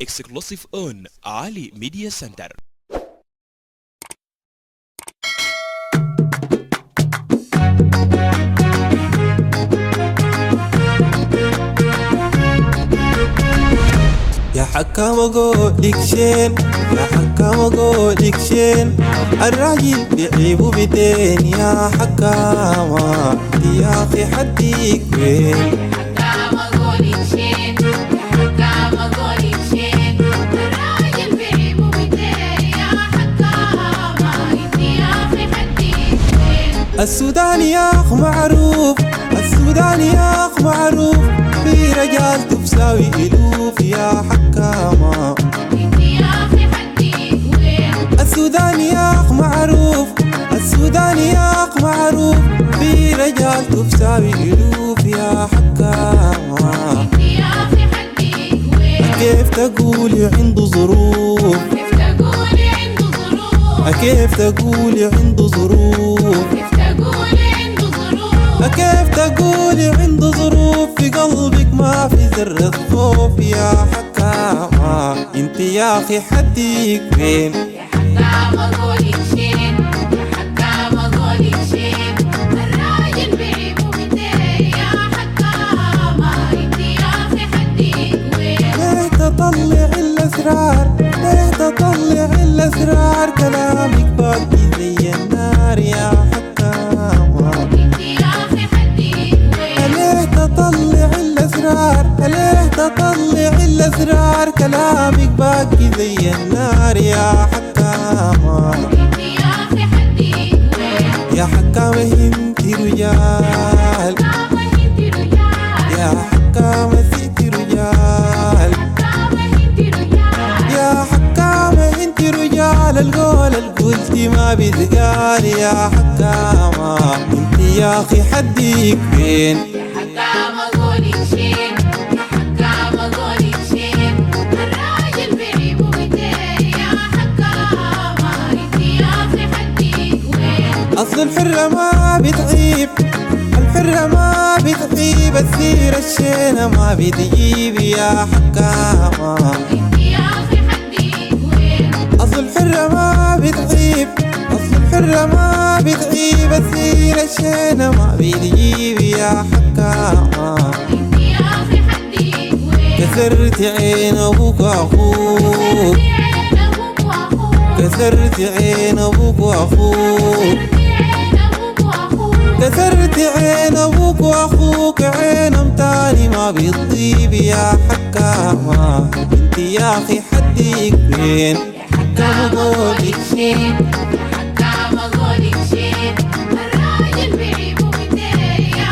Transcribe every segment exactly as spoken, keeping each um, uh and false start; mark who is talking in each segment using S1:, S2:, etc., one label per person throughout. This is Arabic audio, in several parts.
S1: exclusive on Ali Media Center.
S2: يا حكام قولك شين يا حكام قولك شين الراجل بيعيبه بدين يا حكامة يا أخي حديك وين
S3: حكام قولك شين حكام قولك شين الراجل بيعيبه بدين يا حكامة يا أخي حديك وين.
S2: السودان يا أخ معروف السودان يا أخ معروف في رجال تساوي ألوف يا حكامة
S3: يا أخي حديك وين.
S2: السودان يا أخ معروف السودان يا أخ معروف في رجال تساوي ألوف يا حكامة
S3: يا أخي حديك وين.
S2: كيف تقولي عنده ظروف
S3: كيف تقولي عنده ظروف
S2: كيف تقولي عنده ظروف
S3: كيف تقولي عنده ظروف
S2: كيف تقولي عنده ظروف في قلبك ما في ذرة خوف يا حكامة انت يا اخي حديك فين.
S3: يا حكام قولك شين يا حكام قولك شين الراجل بيعيبه بدين يا حكامة انت يا اخي حديك وين.
S2: ليه تطلع الاسرار ليه تطلع الاسرار كلامك باقي زي النار يا حكامة
S3: انت يا اخي حديك وين.
S2: ليه تطلع الاسرار ليه تطلع الاسرار كلامك باقي زي النار يا حكامة
S3: انت يا اخي حديك وين.
S2: يا حكامة انت رجال
S3: حكامة انت رجال
S2: يا حكامة انت رجال
S3: حكامة انت رجال
S2: يا حكامة انت رجال القول القلتي ما بيتقال يا حكامة انت يا اخي حديك فين.
S3: يا حكام قولك شين يا حكام قولك شين الراجل بيعيبه بدين يا حكامة انت يا اخي حديك وين.
S2: اصل الحرة ما بتعيب الحرة ما بتعيب السيرة الشينة ما بتجيب يا حكامة
S3: انت يا اخي حديك وين.
S2: اصل الحرة ما بتعيب اصل الحرة ما بتعيب السيرة الشينة ما بتجيب يا حكامة
S3: انت يا اخي حديك وين.
S2: كسرت عين ابوك واخوك
S3: عين ابوك واخوك
S2: كسرت عين ابوك واخوك
S3: عين ابوك واخوك
S2: كسرت عين ابوك واخوك عينهم تاني ما بتطيب يا حكامة انت يا اخي حديك فين.
S3: يا حكام قولك شين يا حكام قولك شين الراجل بيعيبه بدين يا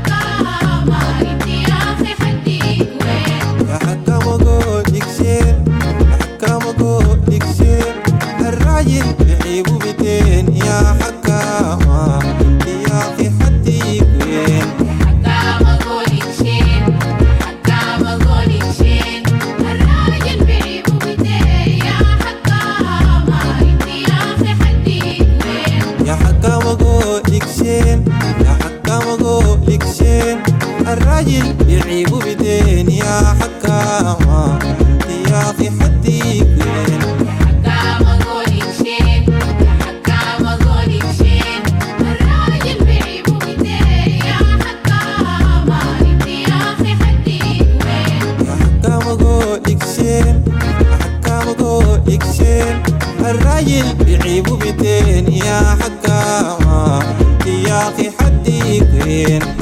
S3: حكامة انت يا اخي حديك وين.
S2: يا حكامة قولك شين يا حكامة قولك شين الراجل بيعيبه بدين يا حكامة انت يا اخي حديك فين.
S3: يا حكام قولك شين يا حكام قولك شين الراجل بيعيبه بدين يا حكامة انت يا اخي حديك وين.
S2: يا حكامة قولك شين يا حكامة قولك شين الراجل بيعيبه بدين يا حكامة انت يا اخي حديك وين.
S3: حكام قولك شين يا حكام قولك شين الراجل بيعيبه بدين يا حكامة انت يا اخي حديك وين.
S2: يا حكامة قولك شين يا حكامة قولك شين الراجل بيعيبه بدين يا حكامة انت يا اخي حديك وين.